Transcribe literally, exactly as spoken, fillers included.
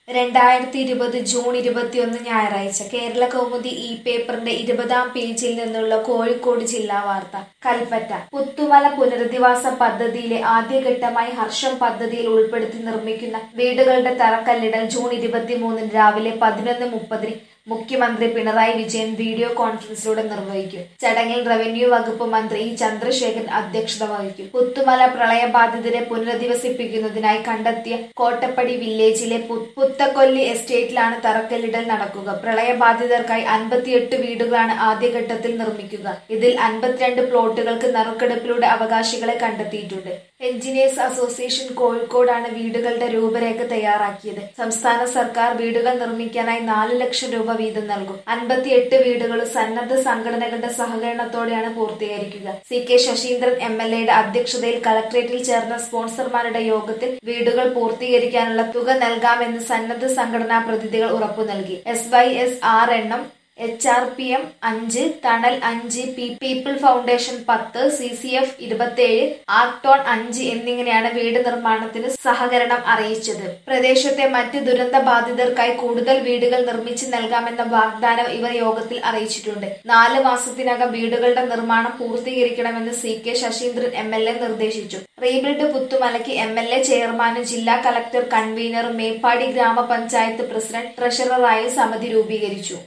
രണ്ടായിരത്തി ഇരുപത് ജൂൺ ഇരുപത്തിയൊന്ന് ഞായറാഴ്ച കേരള കൗമുദി ഈ പേപ്പറിന്റെ ഇരുപതാം പേജിൽ നിന്നുള്ള കോഴിക്കോട് ജില്ലാ വാർത്ത. കൽപ്പറ്റ പുത്തുമല പുനരധിവാസ പദ്ധതിയിലെ ആദ്യഘട്ടമായി ഹർഷം പദ്ധതിയിൽ ഉൾപ്പെടുത്തി നിർമ്മിക്കുന്ന വീടുകളുടെ തറക്കല്ലിടൽ ജൂൺ ഇരുപത്തിമൂന്നിന് രാവിലെ പതിനൊന്ന് മുപ്പതിന് മുഖ്യമന്ത്രി പിണറായി വിജയൻ വീഡിയോ കോൺഫറൻസിലൂടെ നിർവഹിക്കും. ചടങ്ങിൽ റവന്യൂ വകുപ്പ് മന്ത്രി ഇ ചന്ദ്രശേഖരൻ അധ്യക്ഷത വഹിക്കും. പുത്തുമല പ്രളയബാധിതരെ പുനരധിവസിപ്പിക്കുന്നതിനായി കണ്ടെത്തിയ കോട്ടപ്പടി വില്ലേജിലെ പുത്തക്കൊല്ലി എസ്റ്റേറ്റിലാണ് തറക്കല്ലിടൽ നടക്കുക. പ്രളയബാധിതർക്കായി അൻപത്തിയെട്ട് വീടുകളാണ് ആദ്യഘട്ടത്തിൽ നിർമ്മിക്കുക. ഇതിൽ അൻപത്തിരണ്ട് പ്ലോട്ടുകൾക്ക് നറുക്കെടുപ്പിലൂടെ അവകാശികളെ കണ്ടെത്തിയിട്ടുണ്ട്. എഞ്ചിനീയേഴ്സ് അസോസിയേഷൻ കോഴിക്കോടാണ് വീടുകളുടെ രൂപരേഖ തയ്യാറാക്കിയത്. സംസ്ഥാന സർക്കാർ വീടുകൾ നിർമ്മിക്കാനായി നാല് ലക്ഷം രൂപ വീതം നൽകും. അൻപത്തിയെട്ട് വീടുകളും സന്നദ്ധ സംഘടനകളുടെ സഹകരണത്തോടെയാണ് പൂർത്തീകരിക്കുക. C K Saseendran M L എയുടെ അധ്യക്ഷതയിൽ കളക്ടറേറ്റിൽ ചേർന്ന സ്പോൺസർമാരുടെ യോഗത്തിൽ വീടുകൾ പൂർത്തീകരിക്കാനുള്ള തുക നൽകാമെന്ന് സന്നദ്ധ സംഘടനാ പ്രതിനിധികൾ ഉറപ്പു നൽകി. എസ് വൈ എസ് ആറ് എണ്ണം, എച്ച് ആർ പി എം അഞ്ച്, തണൽ അഞ്ച്, പീപ്പിൾ ഫൗണ്ടേഷൻ പത്ത്, സി സി എഫ് ഇരുപത്തിയേഴ്, ആക്ടോൺ അഞ്ച് എന്നിങ്ങനെയാണ് വീട് നിർമ്മാണത്തിന് സഹകരണം അറിയിച്ചത്. പ്രദേശത്തെ മറ്റ് ദുരന്ത ബാധിതർക്കായി കൂടുതൽ വീടുകൾ നിർമ്മിച്ച് നൽകാമെന്ന വാഗ്ദാനം ഇവർ യോഗത്തിൽ അറിയിച്ചിട്ടുണ്ട്. നാല് മാസത്തിനകം വീടുകളുടെ നിർമ്മാണം പൂർത്തീകരിക്കണമെന്ന് C K Saseendran M L A നിർദ്ദേശിച്ചു. റീബിൽഡ് പുത്തുമലയ്ക്ക് എം എൽ എ ചെയർമാനും ജില്ലാ കളക്ടർ കൺവീനറും മേപ്പാടി ഗ്രാമപഞ്ചായത്ത് പ്രസിഡന്റ് ട്രഷററായും സമിതി രൂപീകരിച്ചു.